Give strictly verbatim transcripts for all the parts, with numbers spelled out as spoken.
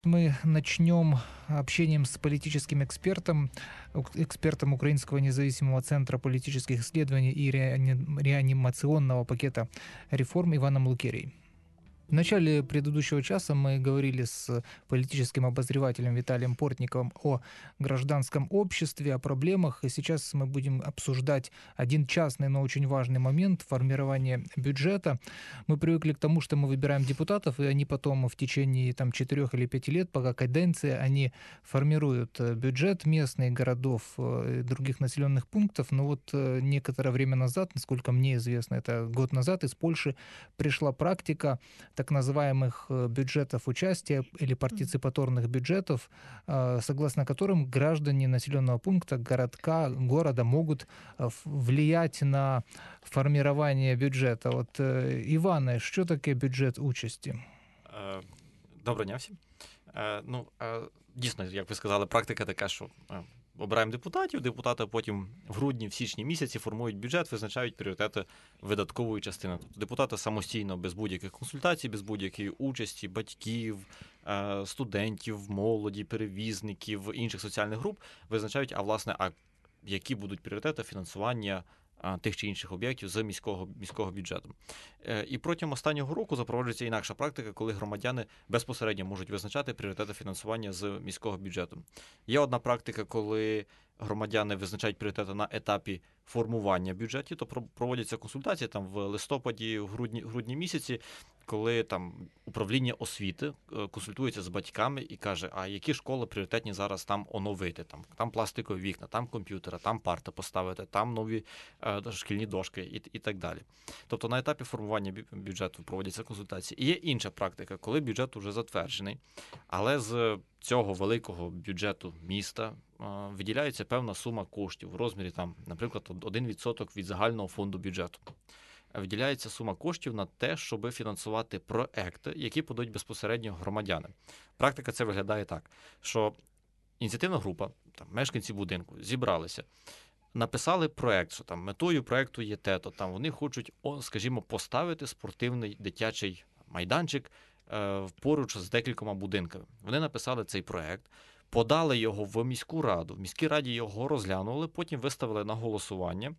Мы начнем общением с политическим экспертом, ук- экспертом Украинского независимого центра политических исследований и реани- реанимационного пакета реформ Иваном Лукерей. В начале предыдущего часа мы говорили с политическим обозревателем Виталием Портниковым о гражданском обществе, о проблемах, и сейчас мы будем обсуждать один частный, но очень важный момент — формирования бюджета. Мы привыкли к тому, что мы выбираем депутатов, и они потом в течение там, четырех или пяти лет, пока каденция, они формируют э, бюджет местный, городов э, и других населенных пунктов. Но вот э, некоторое время назад, насколько мне известно, это год назад, из Польши пришла практика так называемых э, бюджетов участия или партиципаторных бюджетов, э, согласно которым граждане населенного пункта, городка, города могут э, в- влиять на формирование бюджета. Вот, э, Іване, що таке бюджет участі? Е, Доброго дня всім. Е, Ну, е, дійсно, як ви сказали, практика така, що е, обираємо депутатів, депутати потім в грудні, в січні місяці формують бюджет, визначають пріоритети видаткової частини. Тобто депутати самостійно, без будь-яких консультацій, без будь-якої участі батьків, е, студентів, молоді, перевізників, інших соціальних груп визначають, а власне, а які будуть пріоритети фінансування а, тих чи інших об'єктів з міського, міського бюджету. Е, І протягом останнього року запроваджується інакша практика, коли громадяни безпосередньо можуть визначати пріоритети фінансування з міського бюджету. Є одна практика, коли громадяни визначають пріоритети на етапі формування бюджетів, то про- проводяться консультації там в листопаді, в грудні, грудні місяці, коли там управління освіти е, консультується з батьками і каже, а які школи пріоритетні зараз там оновити, там, там пластикові вікна, там комп'ютери, там парти поставити, там нові е, шкільні дошки і, і так далі. Тобто на етапі формування бю- бюджету проводяться консультації. І є інша практика, коли бюджет вже затверджений, але з цього великого бюджету міста е, виділяється певна сума коштів в розмірі, там, наприклад, один відсоток від загального фонду бюджету. Виділяється сума коштів на те, щоб фінансувати проекти, які подають безпосередньо громадяни. Практика це виглядає так, що ініціативна група, там, мешканці будинку зібралися, написали проект, що там метою проекту є те-то, там вони хочуть, о, скажімо, поставити спортивний дитячий майданчик е, поруч з декількома будинками. Вони написали цей проект, подали його в міську раду, в міській раді його розглянули, потім виставили на голосування.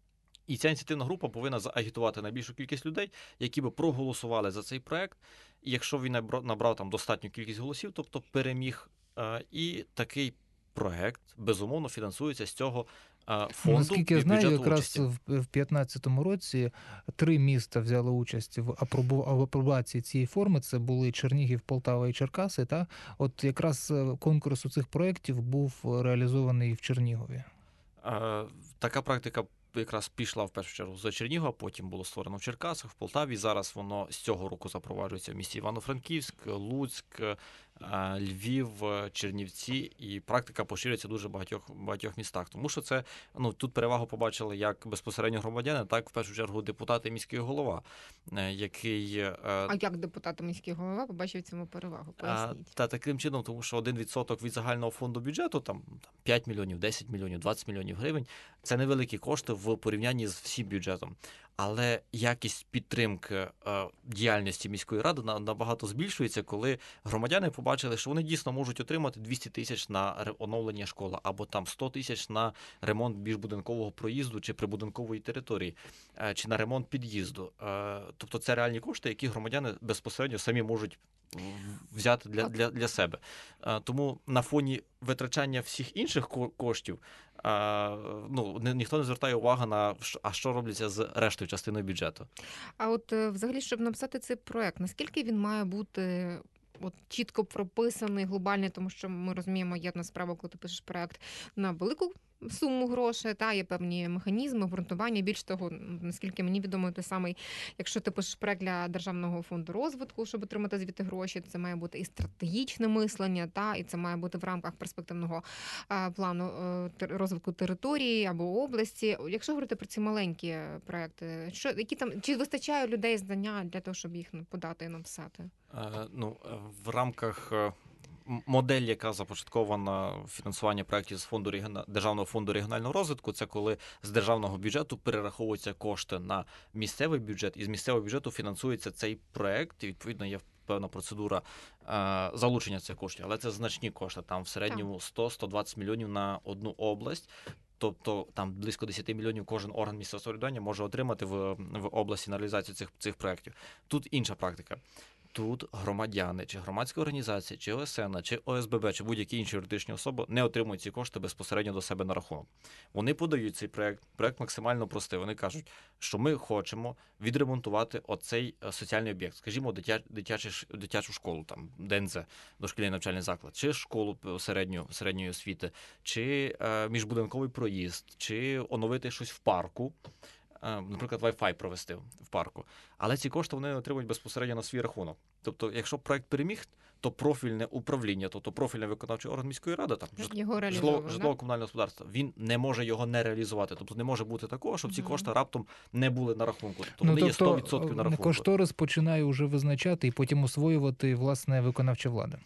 І ця ініціативна група повинна заагітувати найбільшу кількість людей, які би проголосували за цей проект. І якщо він набрав, набрав там достатню кількість голосів, тобто переміг, е, і такий проект, безумовно, фінансується з цього е, Ну, фонду наскільки я бю- знаю, бюджету якраз участі. в в п'ятнадцятому році три міста взяли участь в апробу- в апробації цієї форми. Це були Чернігів, Полтава і Черкаси. Та от якраз е, конкурс у цих проєктів був реалізований в Чернігові. Е, Така практика якраз пішла в першу чергу за Чернігова, потім було створено в Черкасах, в Полтаві. Зараз воно з цього року запроваджується в місті Івано-Франківськ, Луцьк, е, Львів, Чернівці, і практика поширюється в дуже багатьох, багатьох містах. Тому що це, ну, тут перевагу побачили як безпосередньо громадяни, так в першу чергу депутати і міський голова, е, який е, А як депутат та міський голова побачив в цьому перевагу? А, Поясніть. Та таким чином, тому що один відсоток від загального фонду бюджету, там, там п'ять мільйонів, десять мільйонів, двадцять мільйонів гривень, це невеликі кошти в порівнянні з всім бюджетом. Але якість підтримки е, діяльності міської ради на- набагато збільшується, коли громадяни побачили, що вони дійсно можуть отримати двісті тисяч на ре- оновлення школи, або там сто тисяч на ремонт міжбудинкового проїзду чи прибудинкової території, е, чи на ремонт під'їзду. Е, тобто це реальні кошти, які громадяни безпосередньо самі можуть в- взяти для, для, для себе. Е, Тому на фоні витрачання всіх інших ко- коштів е, ну, ні- ніхто не звертає увагу на що- а що робляться з рештою частиною бюджету. А от е, взагалі, щоб написати цей проект, наскільки він має бути от чітко прописаний, глобальний, тому що ми розуміємо, є одна справа, коли ти пишеш проект на велику суму грошей, та є певні механізми, обґрунтування. Більш того, наскільки мені відомо, той самий, якщо ти пишеш проект для Державного фонду розвитку, щоб отримати звідти гроші, це має бути і стратегічне мислення, та і це має бути в рамках перспективного а, плану е, тер- розвитку території або області. Якщо говорити про ці маленькі проекти, що які там чи вистачає людей знання для того, щоб їх ну, подати і написати? Е, Ну, е, в рамках е, м- модель, яка започаткована в фінансування проєктів з фонду регіона- Державного фонду регіонального розвитку, це коли з державного бюджету перераховуються кошти на місцевий бюджет, і з місцевого бюджету фінансується цей проєкт, і відповідно є певна процедура е, залучення цих коштів, але це значні кошти. Там в середньому сто - сто двадцять мільйонів на одну область. Тобто там близько десять мільйонів кожен орган місцевого самоврядування може отримати в, в області на реалізацію цих, цих проєктів. Тут інша практика. Тут громадяни, чи громадська організація, чи О С Н, чи О С Б Б, чи будь-які інші юридичні особи не отримують ці кошти безпосередньо до себе на рахунок. Вони подають цей проєкт, проєкт максимально простий. Вони кажуть, що ми хочемо відремонтувати оцей соціальний об'єкт, скажімо, дитя, дитячу, дитячу школу, там, Д Н З, дошкільний навчальний заклад, чи школу середньої, середньої освіти, чи е, міжбудинковий проїзд, чи оновити щось в парку. Наприклад, Wi-Fi провести в парку. Але ці кошти вони отримують безпосередньо на свій рахунок. Тобто, якщо проект переміг, то профільне управління, тобто профільний виконавчий орган міської ради, там житлово, житлово-комунальне господарство, він не може його не реалізувати. Тобто не може бути такого, щоб ці кошти раптом не були на рахунку. Тобто ну, вони тобто, є сто відсотків на рахунку. Кошторис починає вже визначати і потім освоювати, власне, виконавча влада.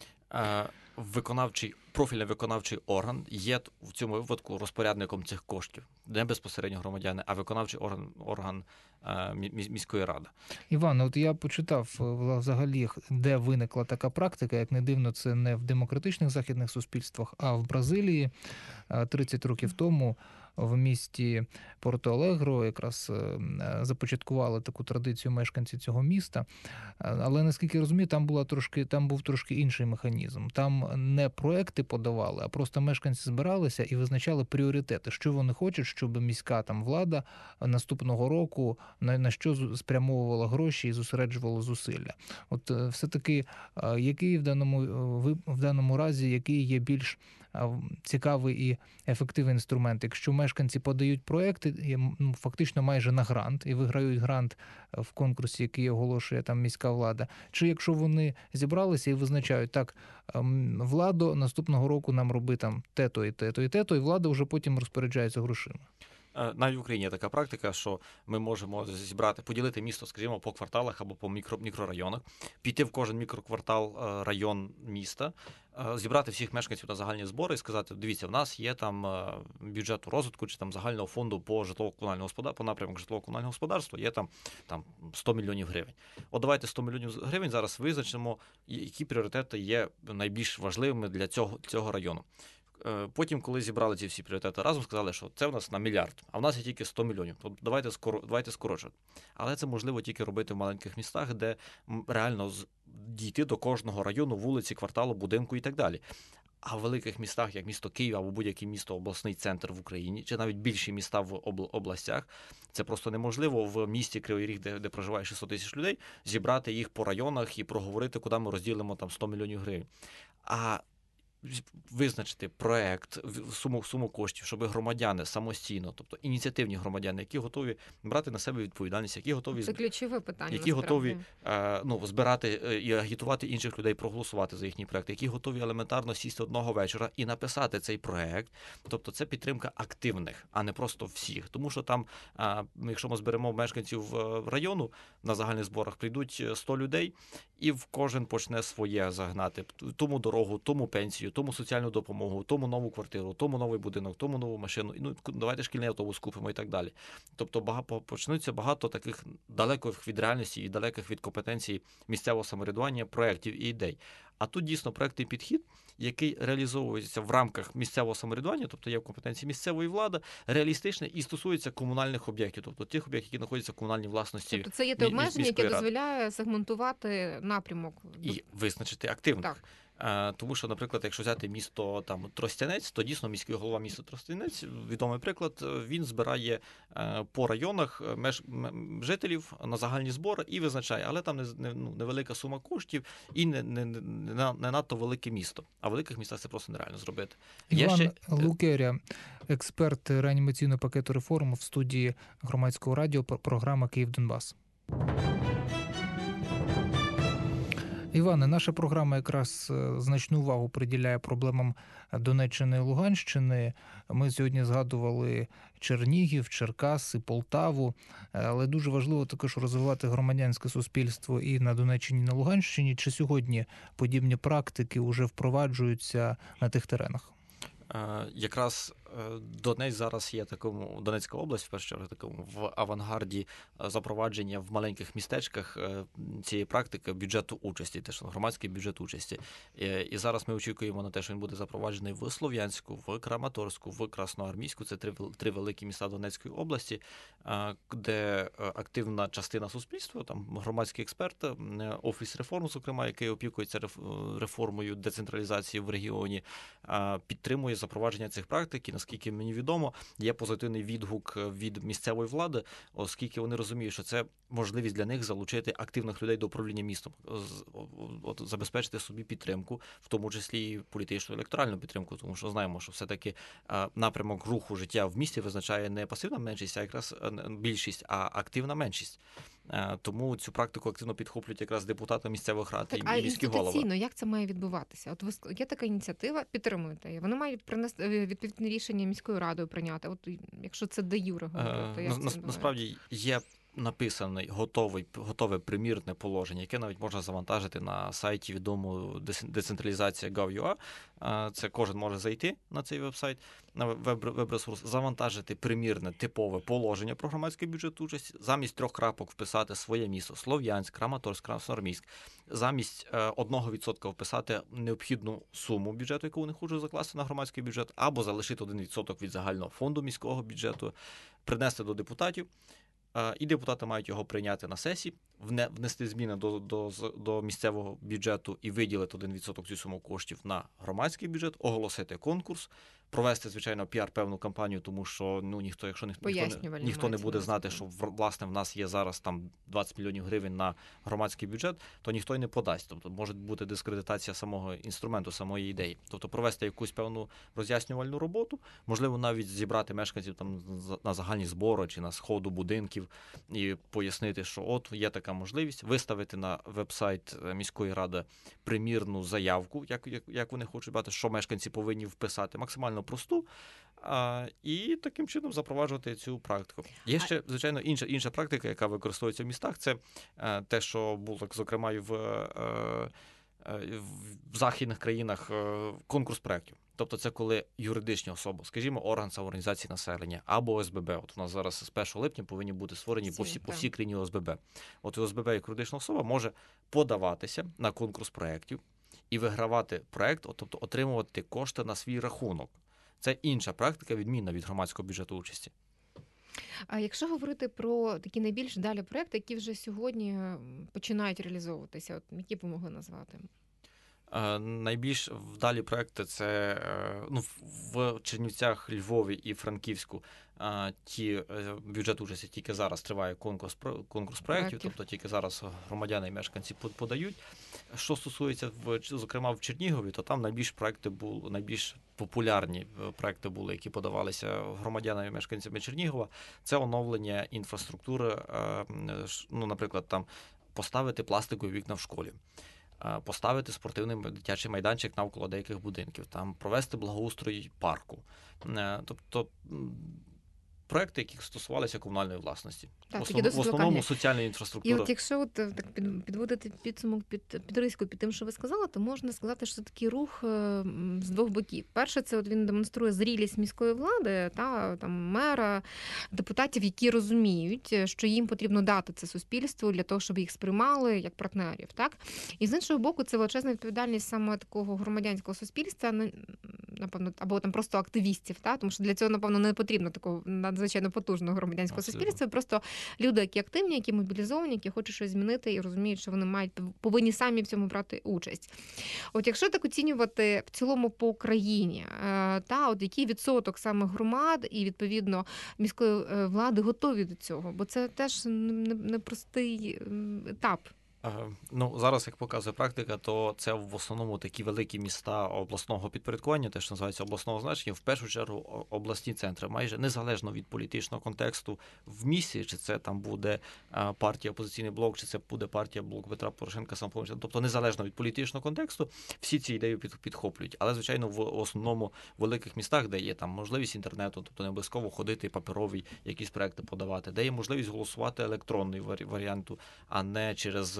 Виконавчий, профільний виконавчий орган є в цьому випадку розпорядником цих коштів. Не безпосередньо громадяни, а виконавчий орган, орган міської ради. Іван, от я почитав взагалі, де виникла така практика, як не дивно, це не в демократичних західних суспільствах, а в Бразилії тридцять років тому в місті Порто-Алегро якраз започаткували таку традицію мешканці цього міста. Але, наскільки я розумію, там була трошки, там був трошки інший механізм. Там не проекти подавали, а просто мешканці збиралися і визначали пріоритети, що вони хочуть, щоб міська там влада наступного року на, на що спрямовувала гроші і зосереджувала зусилля. От все-таки, який в даному, в даному разі, який є більш цікавий і ефективний інструмент. Якщо мешканці подають проекти, ну, фактично майже на грант, і виграють грант в конкурсі, який оголошує там міська влада, чи якщо вони зібралися і визначають, так, владо, наступного року нам роби там те-то і те-то і те-то, і влада вже потім розпоряджається грошима. Навіть в Україні є така практика, що ми можемо зібрати, поділити місто, скажімо, по кварталах або по мікро, мікрорайонах, піти в кожен мікроквартал, район міста, зібрати всіх мешканців на загальні збори і сказати, дивіться, в нас є там бюджету розвитку чи там загального фонду по житлово-комунальному господарству, по напрямку житлово-комунального господарства, є там, там сто мільйонів гривень. От давайте сто мільйонів гривень зараз визначимо, які пріоритети є найбільш важливими для цього, цього району. Потім, коли зібрали ці всі пріоритети разом, сказали, що це в нас на мільярд, а в нас є тільки сто мільйонів. Тобто давайте, скоро, давайте скорочувати. Але це можливо тільки робити в маленьких містах, де реально дійти до кожного району, вулиці, кварталу, будинку і так далі. А в великих містах, як місто Київ або будь-яке місто, обласний центр в Україні, чи навіть більші міста в областях, це просто неможливо в місті Кривий Ріг, де, де проживає шістсот тисяч людей, зібрати їх по районах і проговорити, куди ми розділимо там сто мільйонів гривень. А визначити проект, суму, суму коштів, щоб громадяни самостійно, тобто ініціативні громадяни, які готові брати на себе відповідальність, які готові, це ключове питання, які готові ну, збирати і агітувати інших людей, проголосувати за їхні проекти, які готові елементарно сісти одного вечора і написати цей проект. Тобто це підтримка активних, а не просто всіх. Тому що там, якщо ми зберемо мешканців району, на загальних зборах прийдуть сто людей, і в кожен почне своє загнати. Тому дорогу, тому пенсію, тому соціальну допомогу, тому нову квартиру, тому новий будинок, тому нову машину, ну давайте шкільний автобус купимо і так далі. Тобто багато, почнуться багато таких далеких від реальності і далеких від компетенції місцевого самоврядування проєктів і ідей. А тут дійсно проєктний підхід, який реалізовується в рамках місцевого самоврядування, тобто є в компетенції місцевої влади, реалістичний і стосується комунальних об'єктів, тобто тих об'єктів, які знаходяться в комунальній власності. Тобто це є те обмеження, яке дозволяє сегментувати напрямок. І визначити активних. Так. Тому що, наприклад, якщо взяти місто там Тростянець, то дійсно міський голова міста Тростянець, відомий приклад, він збирає по районах меж, жителів на загальні збори і визначає, але там не, не, ну, невелика сума коштів і не, не, не, не надто велике місто. А в великих містах це просто нереально зробити. Іван ще... Лукеря, експерт реанімаційного пакету реформ в студії Громадського радіо, програма «Київ-Донбас». Іване, наша програма якраз значну увагу приділяє проблемам Донеччини і Луганщини. Ми сьогодні згадували Чернігів, Черкаси, Полтаву, але дуже важливо також розвивати громадянське суспільство і на Донеччині, і на Луганщині. Чи сьогодні подібні практики вже впроваджуються на тих теренах? Якраз Донець зараз є такому, Донецька область, в першу чергу, такому в авангарді запровадження в маленьких містечках цієї практики бюджету участі, теж громадський бюджет участі. І зараз ми очікуємо на те, що він буде запроваджений в Слов'янську, в Краматорську, в Красноармійську. Це три, три великі міста Донецької області, де активна частина суспільства, там громадські експерти, Офіс реформ, зокрема, який опікується реформою децентралізації в регіоні, підтримує запровадження цих практик. І, наскільки мені відомо, є позитивний відгук від місцевої влади, оскільки вони розуміють, що це можливість для них залучити активних людей до управління містом, от, забезпечити собі підтримку, в тому числі і політичну електоральну підтримку, тому що знаємо, що все-таки напрямок руху життя в місті визначає не пасивна меншість, а якраз більшість, а активна меншість. Тому цю практику активно підхоплюють якраз депутати місцевих рад так, і міські голови. А інституційно як це має відбуватися? От ви є така ініціатива, підтримуєте її. Вони мають принести відповідне рішення міською радою прийняти. От якщо це де юре говорити, то як на, це насправді є написаний готовий, готове примірне положення, яке навіть можна завантажити на сайті відому децентралізація крапка гов крапка ю а. Це кожен може зайти на цей веб-сайт, на веб-ресурс, завантажити примірне типове положення про громадський бюджет участі, замість трьох крапок вписати своє місто Слов'янськ, Краматорськ, Красноармійськ, замість одного відсотка вписати необхідну суму бюджету, яку вони хочуть закласти на громадський бюджет, або залишити один відсоток від загального фонду міського бюджету, принести до депутатів. І депутати мають його прийняти на сесії, внести зміни до, до, до місцевого бюджету і виділити один відсоток цю суму коштів на громадський бюджет, оголосити конкурс, провести, звичайно, піар певну кампанію, тому що ну ніхто, якщо ніхто, ніхто, не, ніхто не буде знати, що власне в нас є зараз там двадцять мільйонів гривень на громадський бюджет, то ніхто й не подасть. Тобто може бути дискредитація самого інструменту, самої ідеї. Тобто провести якусь певну роз'яснювальну роботу, можливо, навіть зібрати мешканців там на загальні збори чи на сходу будинків і пояснити, що от є така можливість, виставити на веб-сайт міської ради примірну заявку, як, як, як вони хочуть бачити, що мешканці повинні вписати, максимально просту, а, і таким чином запроваджувати цю практику. Є ще, звичайно, інша, інша практика, яка використовується в містах, це а, те, що було, зокрема, і в, а, в західних країнах а, конкурс проєктів. Тобто це коли юридичні особи, скажімо, орган самоорганізації населення або О С Б Б. От у нас зараз з першого липня повинні бути створені Всі, по всій, по всій країні О С Б Б. От О С Б Б як юридична особа може подаватися на конкурс проєктів і вигравати проєкт, тобто отримувати кошти на свій рахунок. Це інша практика, відмінна від громадського бюджету участі. А якщо говорити про такі найбільш вдалі проєкти, які вже сьогодні починають реалізовуватися, от які б ви могли назвати? Найбільш вдалі проекти це ну, в Чернівцях, Львові і Франківську ті бюджет участі тільки зараз триває конкурс конкурс проєктів, тобто тільки зараз громадяни і мешканці подають. Що стосується в зокрема в Чернігові, то там найбільш проекти були найбільш популярні проекти були, які подавалися громадянами і мешканцями Чернігова. Це оновлення інфраструктури, ну, наприклад, там поставити пластикові вікна в школі, поставити спортивний дитячий майданчик навколо деяких будинків, там провести благоустрій парку. Тобто проекти, які стосувалися комунальної власності. Так, в основному, в основному соціальної інфраструктури. І от якщо от, так підводити підсумок під підриску під тим, що ви сказали, то можна сказати, що це такий рух з двох боків. Перше, це от він демонструє зрілість міської влади, та там мера, депутатів, які розуміють, що їм потрібно дати це суспільству для того, щоб їх сприймали як партнерів. Так? І з іншого боку, це величезна відповідальність саме такого громадянського суспільства, напевно, або там просто активістів, та? Тому що для цього, напевно, не потрібно такого надзвичайно потужного громадянського Абсолютно. суспільства. Просто люди, які активні, які мобілізовані, які хочуть щось змінити і розуміють, що вони мають повинні самі в цьому брати участь. От якщо так оцінювати в цілому по Україні, та от який відсоток саме громад і відповідно міської влади готові до цього, бо це теж непростий етап. Ну, зараз, як показує практика, то це в основному такі великі міста обласного підпорядкування, те, що називається обласного значення, в першу чергу обласні центри, майже незалежно від політичного контексту в місті, чи це там буде партія «Опозиційний блок», чи це буде партія «Блок Петра Порошенка», «Самопоміч», тобто незалежно від політичного контексту, всі ці ідеї підхоплюють. Але, звичайно, в основному великих містах, де є там можливість інтернету, тобто не обов'язково ходити паперові якісь проекти подавати, де є можливість голосувати електронний варіанту, а не через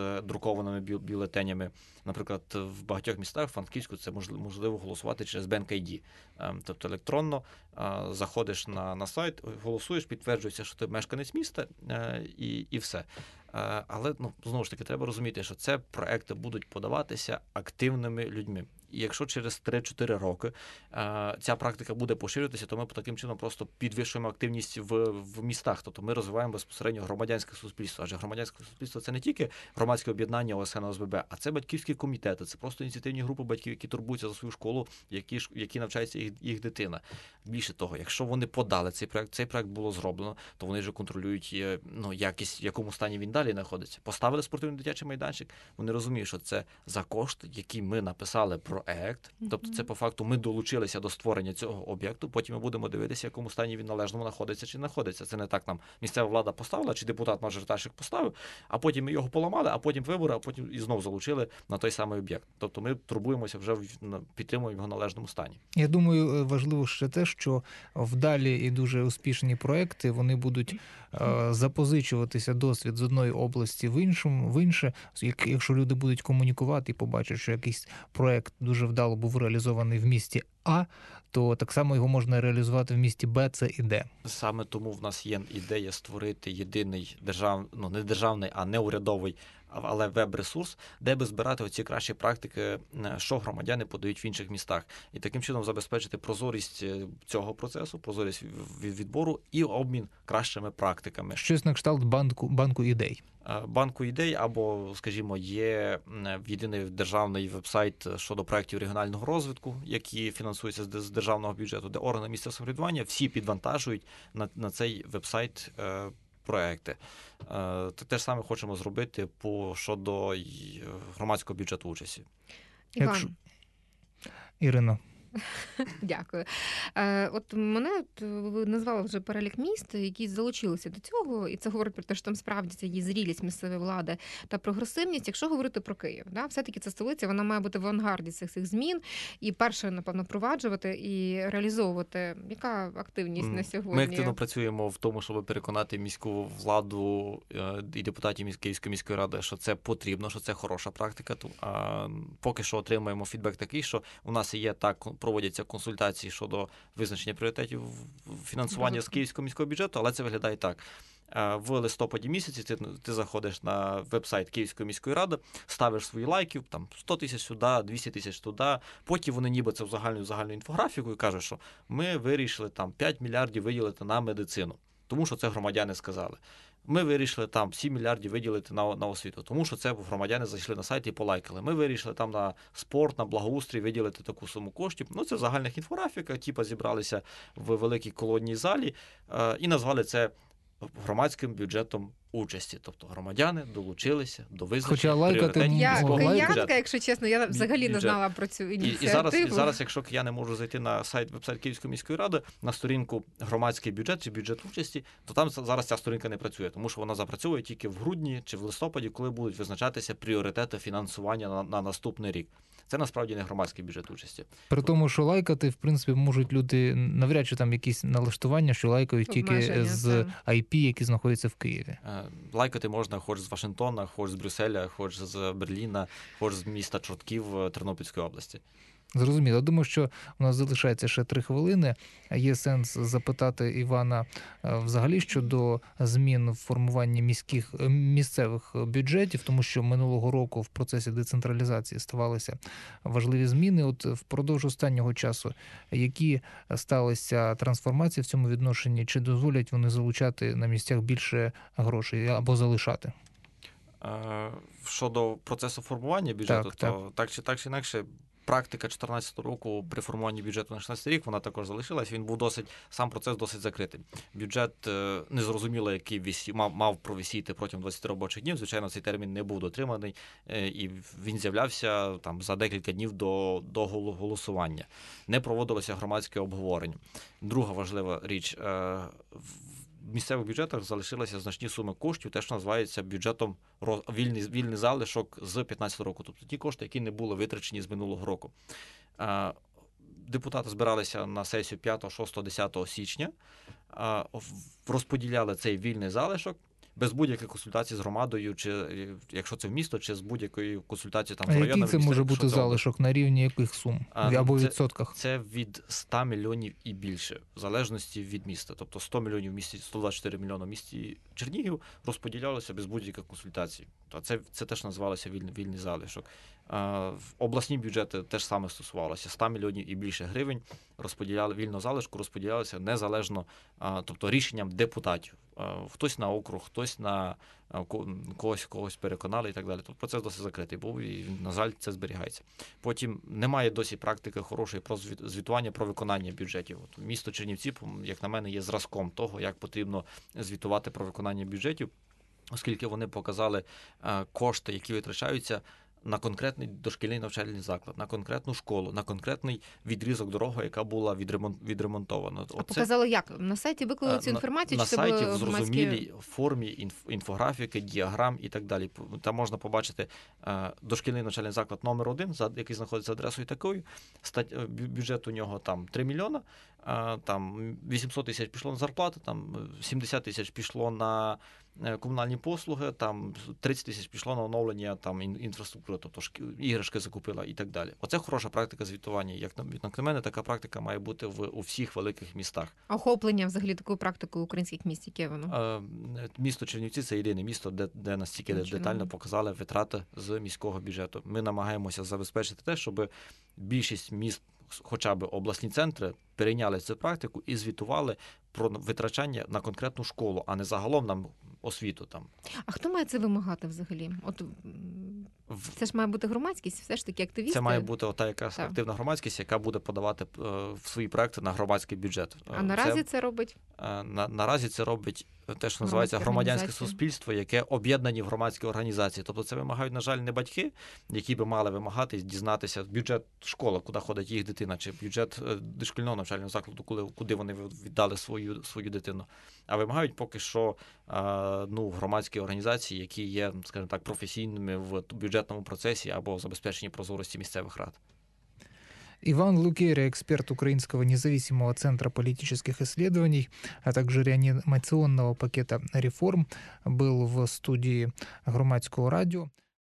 з друкованими бю- бюлетенями. Наприклад, в багатьох містах, в Франківську, це можливо голосувати через бі ен ка ай ді. Тобто електронно заходиш на, на сайт, голосуєш, підтверджується, що ти мешканець міста, і, і все. Але, ну, знову ж таки, треба розуміти, що це проекти будуть подаватися активними людьми. І якщо через три-чотири роки а, ця практика буде поширюватися, то ми таким чином просто підвищуємо активність в, в містах. Тобто ми розвиваємо безпосередньо громадянське суспільство. Адже громадянське суспільство – це не тільки громадське об'єднання О С Н, О С Б Б, а це батьківські комітети, це просто ініціативні групи батьків, які турбуються за свою школу, які, які навчається їх, їх дитина. Більше того, якщо вони подали цей проект, цей проект було зроблено, то вони вже контролюють, ну, якість, в якому стані він далі знаходиться. Поставили спортивний дитячий майданчик, вони розуміють, що це за кошти, які ми написали про проект, тобто це по факту ми долучилися до створення цього об'єкту, потім ми будемо дивитися, в якому стані він належному знаходиться чи не знаходиться. Це не так нам місцева влада поставила, чи депутат-мажоритарщик поставив, а потім ми його поламали, а потім вибори, а потім і знов залучили на той самий об'єкт. Тобто ми турбуємося вже, підтримуємо його в належному стані. Я думаю, важливо ще те, що вдалі і дуже успішні проекти, вони будуть е, запозичуватися досвід з одної області в іншому, в інше. Якщо люди будуть комунікувати і побачать, що якийсь проект дуже вдало був реалізований в місті А, то так само його можна реалізувати в місті Б, С і Д. Саме тому в нас є ідея створити єдиний держав, ну не державний, а не урядовий, але веб-ресурс, де би збирати оці кращі практики, що громадяни подають в інших містах. І таким чином забезпечити прозорість цього процесу, прозорість відбору і обмін кращими практиками. Щось на кшталт банку, банку ідей. Банку ідей, або, скажімо, є єдиний державний веб-сайт щодо проєктів регіонального розвитку, які фінансуються з державного бюджету, де органи місцевого самоврядування всі підвантажують на, на цей веб-сайт е, проекти. Е, те ж саме хочемо зробити по щодо громадського бюджету участі. Іван. Якщо... Ірино. Дякую. Е, От мене от, ви назвали вже перелік міст, які залучилися до цього, і це говорить про те, що там справді це є зрілість місцевої влади та прогресивність. Якщо говорити про Київ, да, все-таки це столиця, вона має бути в авангарді цих цих змін і перше, напевно, впроваджувати і реалізовувати. Яка активність на сьогодні? Ми активно працюємо в тому, щоб переконати міську владу і депутатів Київської міської ради, що це потрібно, що це хороша практика. А поки що отримуємо фідбек такий, що у нас є так, проводяться консультації щодо визначення пріоритетів фінансування з Київського міського бюджету, але це виглядає так. В листопаді місяці ти, ти заходиш на веб-сайт Київської міської ради, ставиш свої лайки, там сто тисяч сюди, двісті тисяч туди, потім вони ніби це в загальну, загальну інфографіку і кажуть, що ми вирішили там п'ять мільярдів виділити на медицину, тому що це громадяни сказали. Ми вирішили там сім мільярдів виділити на, на освіту, тому що це громадяни зайшли на сайт і полайкали. Ми вирішили там на спорт, на благоустрій виділити таку суму коштів. Ну, це в загальних інфографіках, типу зібралися в великій колонній залі е, і назвали це громадським бюджетом участі. Тобто громадяни долучилися до визначення пріоритетів міського бюджету. Я бюджету. киянка, якщо чесно, я взагалі бюджет. не знала про цю ініціативу. І, і, зараз, і зараз, якщо я не можу зайти на сайт, веб-сайт Київської міської ради, на сторінку громадський бюджет чи бюджет участі, то там зараз ця сторінка не працює, тому що вона запрацьовує тільки в грудні чи в листопаді, коли будуть визначатися пріоритети фінансування на, на наступний рік. Це насправді не громадський бюджет участі. При тому, що лайкати, в принципі, можуть люди, навряд чи там якісь налаштування, що лайкають тільки з ай пі, які знаходяться в Києві. Лайкати можна хоч з Вашингтона, хоч з Брюсселя, хоч з Берліна, хоч з міста Чортків Тернопільської області. Зрозуміло. Думаю, що у нас залишається ще три хвилини. Є сенс запитати Івана взагалі щодо змін в формуванні міських, місцевих бюджетів, тому що минулого року в процесі децентралізації ставалися важливі зміни. От впродовж останнього часу, які сталися трансформації в цьому відношенні, чи дозволять вони залучати на місцях більше грошей або залишати? Щодо процесу формування бюджету, так, то так. так чи так чи інакше, практика чотирнадцятого року при формуванні бюджету на шістнадцятий рік, вона також залишилась. Він був досить, сам процес досить закритий. Бюджет незрозуміло, який вісі, мав, мав провисіти протягом двадцяти робочих днів. Звичайно, цей термін не був дотриманий, і він з'являвся там за декілька днів до, до голосування. Не проводилося громадське обговорення. Друга важлива річ. В місцевих бюджетах залишилися значні суми коштів, те, що називається бюджетом вільний, вільний залишок з п'ятнадцятого року. Тобто ті кошти, які не були витрачені з минулого року. Депутати збиралися на сесію п'ятого, шостого, десятого січня, розподіляли цей вільний залишок, без будь-яких консультацій з громадою, чи е, якщо це в місто, чи з будь-якої консультації там А з який районами. це міста, може якщо бути це область. залишок, на рівні яких сум? А, ну, Або це- відсотках? Це від ста мільйонів і більше, в залежності від міста. Тобто сто мільйонів в місті, сто двадцять чотири мільйони в місті Чернігів розподілялося без будь-яких консультацій. А це, це теж називалося вільний, вільний залишок. А, в обласні бюджети теж саме стосувалося. сто мільйонів і більше гривень розподіляли, вільного залишку розподілялися незалежно, а, тобто рішенням депутатів. А, хтось на округ, хтось на а, ко- когось, когось переконали і так далі. Тобто процес досить закритий був і, на жаль, це зберігається. Потім немає досі практики хорошої про звіт- звітування про виконання бюджетів. От місто Чернівці, як на мене, є зразком того, як потрібно звітувати про виконання бюджетів, оскільки вони показали е, кошти, які витрачаються на конкретний дошкільний навчальний заклад, на конкретну школу, на конкретний відрізок дороги, яка була відремон- відремонтована. А показали як? На сайті виклали Е, цю інформацію? на чи це сайті були в громадські... зрозумілій формі інф- інфографіки, діаграм і так далі. Там можна побачити е, дошкільний навчальний заклад номер один, за- який знаходиться за адресою такою. Стать, е, бю- бюджет у нього там три мільйона, е, там вісімсот тисяч пішло на зарплати, там сімдесят тисяч пішло на е, комунальні послуги, там тридцять тисяч пішло на оновлення там ін- інфраструктури, тобто шкі- іграшки закупила і так далі. Оце хороша практика звітування. Як на, як на мене, така практика має бути в у всіх великих містах. Охоплення взагалі такою практикою українських міст, яке воно? Е, Місто Чернівці це єдине місто, де, де настільки Нічого. детально показали витрати з міського бюджету. Ми намагаємося забезпечити те, щоб більшість міст, хоча б обласні центри, перейняли цю практику і звітували про витрачання на конкретну школу, а не загалом на освіту там. А хто має це вимагати взагалі? От м, В- це ж має бути громадськість, все ж таки активісти. Це має бути ота якась Так. активна громадськість, яка буде подавати е, в свої проекти на громадський бюджет. А наразі це робить Е, На, наразі це робить те, що називається Громадські громадянське організації. суспільство, яке об'єднані в громадські організації. Тобто це вимагають, на жаль, не батьки, які би мали вимагати дізнатися бюджет школи, куди ходить їх дитина, чи бюджет е, дошкільного навчального закладу, куди, куди вони віддали свою, свою дитину. А вимагають поки що е, ну, громадські організації, які є, скажімо так, професійними в бюджетному процесі або в забезпеченні прозорості місцевих рад. Иван Лукеря, эксперт Украинского независимого центра политических исследований, а также реанимационного пакета реформ, был в студии Громадского радио.